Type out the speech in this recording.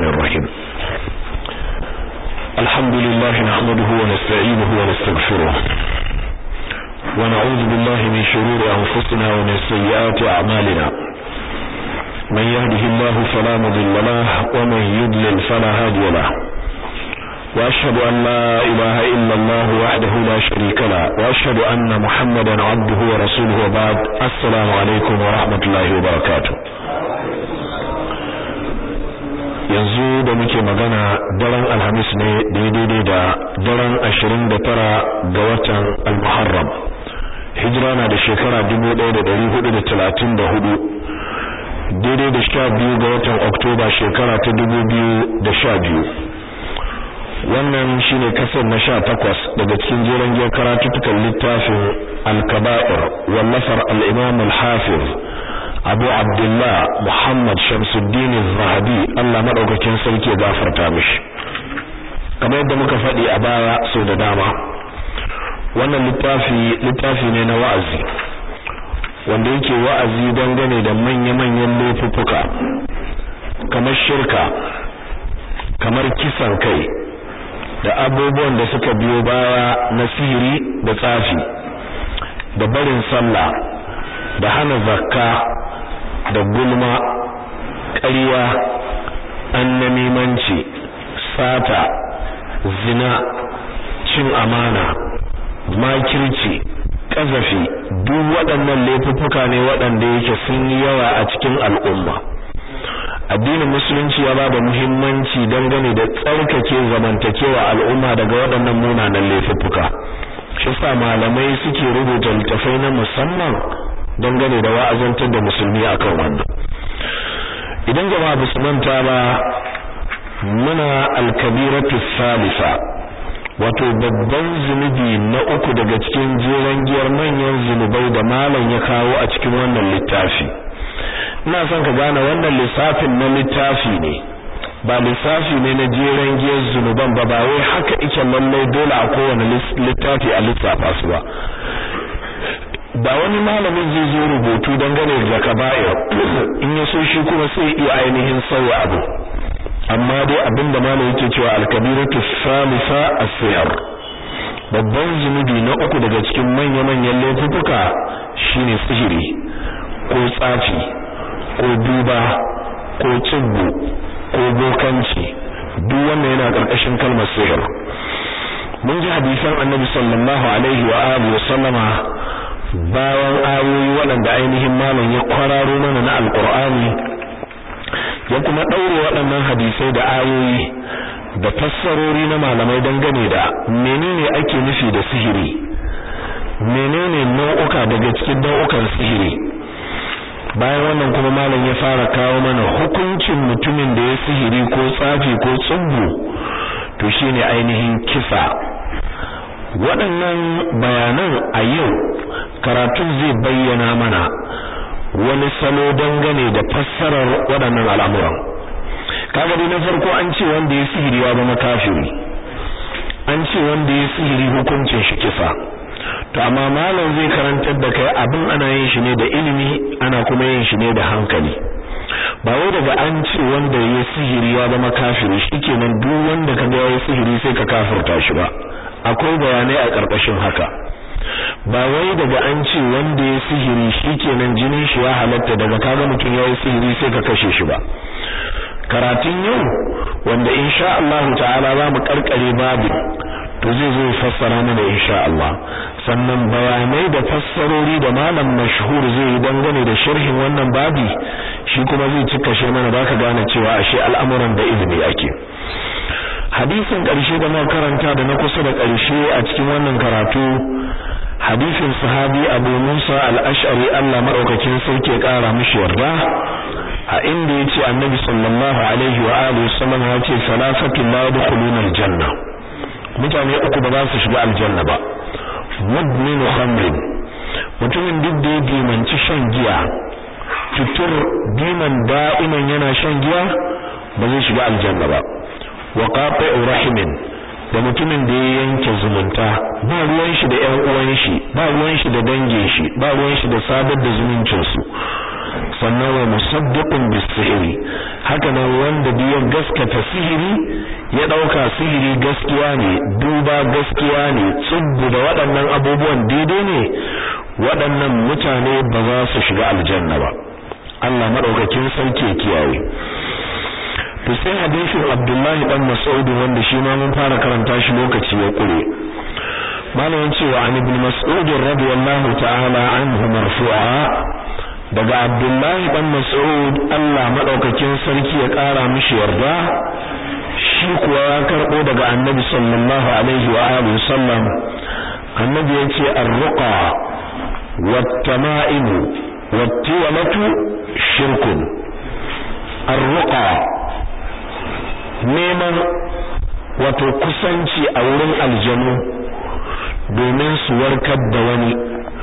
الرحمن الرحيم الحمد لله نحمده ونستعينه ونستغفره ونعوذ بالله من شرور أنفسنا ومن سيئات أعمالنا من يهده الله فلا مضل له ومن يضلل فلا هادي له وأشهد أن لا إله إلا الله وحده لا شريك له وأشهد أن محمدا عبده ورسوله وبعد السلام عليكم ورحمة الله وبركاته. yanzu da muke magana daren alhamis ne daidai da daren 29 ga watan al-muharram hijira na da shekara 1434 daidai da 12 ga watan oktoba shekara ta 2012. wannan shine kasar na 18 daga cikin jerin giyar karatutukan littafin al-kaba'ir wallafar al-imam al-hafiz Abu Abdullah Muhammad Shamsuddin Az-Zahabi Allah madaukakin sarki ya gafarta mishi. Kamar yadda muka faɗi a baya so da dama wannan littafi ne na wa'azi wanda yake wa'azi dangane da manya-manyan laifuka kamar shirka, kamar kisan kai da abubuwan da suka biyo baya na sihiri da tsafi da barin sallah da hana zakka da gulma, ƙarya, annamimanci, sata, zina, cin amana, makirci, ƙazafi, duk waɗannan laifuffuka ne waɗanda yake sun yi yawa a cikin al'umma. Addinin musulunci ya ba da muhimmanci dangane da tsarkake zamantakewa al'umma daga waɗannan munanan laifuffuka. Shi sa malamai suke rubuta littafai na musamman dangane da wa'azantar da musulmi akan wannan. Idan jama'a ba su manta ba muna al-kabiratu salisa, wato babban zunubi na uku daga cikin jeran giyar manyan zunubai da malam ya kawo a cikin wannan littafi. Ina son ka gane wannan lissafin na littafi ne, ba lissafi ne na jeran giyar zunuban ba wai haka ike lallai dole a kowane littafi a lissafa su ba. Da wani malamin zai zo rubutu dangane da kaba'ir in ya so shi kuma sai iya ainihin sauya abu, amma dai abinda malamin yake cewa al-kabiratu salisa as-sihr, babban zunubi na uku daga cikin manya-manyan laifuka shine sihiri ko tsafi ko duba ko tsubbu ko bokanci. Duk wannan yana karkashin kalmar sihir. Mun ji hadisan Annabi sallallahu alaihi wa alihi wa sallama bayan ayoyi waɗanda ainihin malam ya kwararo mana na alƙur'ani ya kuma ɗaure waɗannan hadisai da ayoyi da fassarori na malamai dangane da menene ake nufi da sihiri, menene nau'uka daga cikin nau'ukan sihiri. Bayan wannan kuma malam ya fara kawo mana hukuncin mutumin da ya sihiri ko tsafi ko tsubbu, to shine ainihin kisa. Waɗannan bayanan a yau karatun zai bayyana mana wani salo dangane da fassarar waɗannan al'amuran. Kaga dai na farko an ce wanda ya sihiri ya zama kafiri, an ce wanda ya sihiri hukuncin shi kisa. To amma malam zai karantar da kai abin ana yin shi ne da ilimi, ana kuma yin shi ne da hankali. Ba wai daga an ce wanda ya sihiri ya zama kafiri shikenan duk wanda kaga ya sihiri sai ka kafirta shi ba. Akwai bayanai a ƙarƙashin haka. Ba wai daga an ce wanda ya sihiri shikenan jinin shi ya halatta daga kaga mutum ya yi sihiri sai ka kashe shi ba. Karatun yau wanda insha Allah ta'ala za mu karkare babu to zai zo fassara mana insha Allah. Sannan bayanai da fassarori da malam mashhur zai yi dangane da sharhin wannan babi shi kuma zai cika shi mana baka gane cewa ashe al'amuran da ilimi ake. Hadisin ƙarshe da muka karanta da na kusa da ƙarshe a cikin wannan karatu hadisin sahabi Abu Musa al-Ash'ari Allah madaukakin sarki ya ƙara mishi yarda, a inda yace Annabi sallallahu alaihi wa alihi wasallam ya ce salasatu la yadkhuluna al-janna, mutane uku ba za su shiga aljanna ba. Mudminu khamrin, mutumin duk da ya dimanci shan giya, tutur diman da'iman yana shan giya ba zai shiga aljanna ba. Wa qati'u rahimin, da mutumin da ya yanke zumunta, ba ruwan shi da ƴan uwan shi, ba ruwan shi da dangin shi, ba ruwan shi da sadar da zumuncin su. sannan wa musaddiqun bis-sihri, haka nan wanda ya gaskata sihiri ya dauka sihiri gaskiya ne duba gaskiya ne tsubbu da waɗannan abubuwan daidai ne waɗannan mutane ba za su shiga aljanna ba Allah madaukakin sarki ya kiyaye to sai hadisin Abdullahi dan Mas'ud wanda shi ma mun fara karanta shi lokaci ya kure malamin cewa an ibn Mas'ud radiyallahu ta'ala anhu marfu'a daga Abdullahi dan Mas'ud Allah madaukakin sarki ya kara mishi yarda shi kuwa ya karbo daga Annabi sallallahu alaihi wa alihi sallam Annabi yace ar-ruqa wat-tama'im wat-tiwalatu shirkun ar-ruqa neman wato kusanci a wurin aljanu domin su warkar da wani